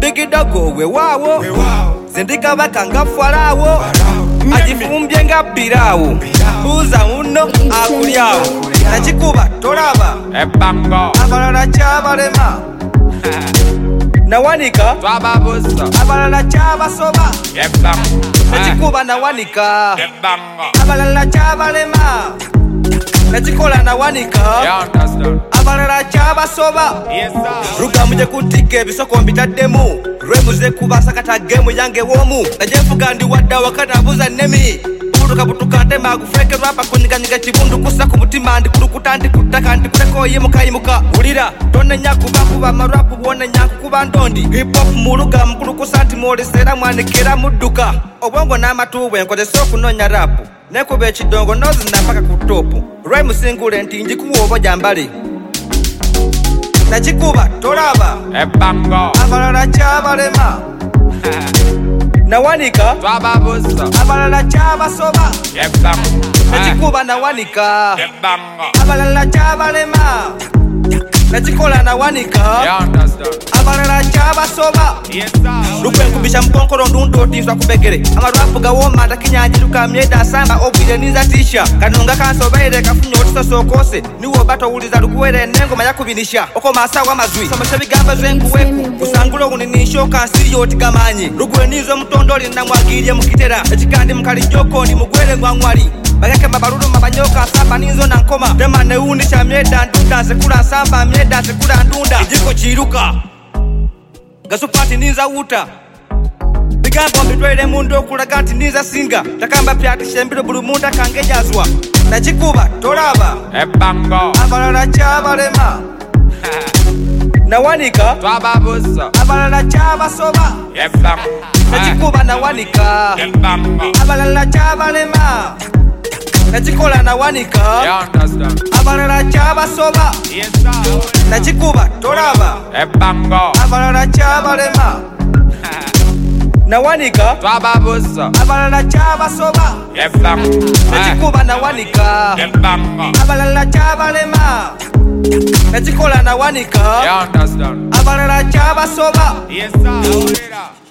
Big Dog we wawo Zendika bakanga fwalawo ajifumbye nga birawo buuza muno akulyawo nakikuba tolaba Ebango abalala kyabalema nawanika twababuza abalala kyabasoba Ebango nakikuba nawanika Ebango abalala kyabalema nakikola nawanika abalala kyabasoba rugamuje kutika ebisoko mbitaddemu lwemuze kubasa kata gemu yange womu najefuga ndi wadda wakatabuza nemi butuka ntema gufeke rapa kunyiganyiga kibundu kusa ku mutima ndi kulukuta ndi kutaka ndi kuleko yimuka ulira tonenya kuba marapu bonenya kuba ndondi hip hop muluga mkulukusa nti molesera mwanekera mudduka obwongo n'amatuwe nkozesa okunonya rapu nekuba ekidongo nozina mpaka ku topu rhyme singule nti njikuwa oba jambale nakikuba tolaba Ebango abalala kyabalema nawanika twababuza abalala kyabasoba Ebango nakikuba nawanika Ebango abalala kyabalema nakikola nawanika abalala kyabasoba lukwenkubisha mkonkolo ndundotiswa kubegere amarwapu gawoma takinyanjiruka myeda asamba obwire niza tisha kanunga kansobaire kafunye otusasokose niwo batowuliza lukuwere enengoma yakubinisha okomasa w'amazwi somesa bigambo zwenkuweku usangula okuninisha okansiri otigamanye lugwenizo mutondoli namwagirye mukitera ekikandi mukalijoko mugwere ngwangwali bageke mabaluluma banyoka asamba ninzo na nkoma tema neundi cha myeda ndunda sekula asamba myeda sekula ndunda ijiko chiruka gasupati ninza wuta bigambo mbitwele mundu okulaga nti ninza singa takamba pyati shembiro buli muntu akangejazwa nakikuba tolaba Ebango abalala kyabalema nawanika twababuza abalala kyabasoba Ebango nakikuba nawanika Ebango abalala kyabalema nakikola nawanika abalala kyabasoba nakikuba tolaba Ebango abalala kyabalema nawanika twababuza abalala kyabasoba Ebango nakikuba nawanika Ebango abalala kyabalema nakikola nawanika abalala kyabasoba Yes, sir.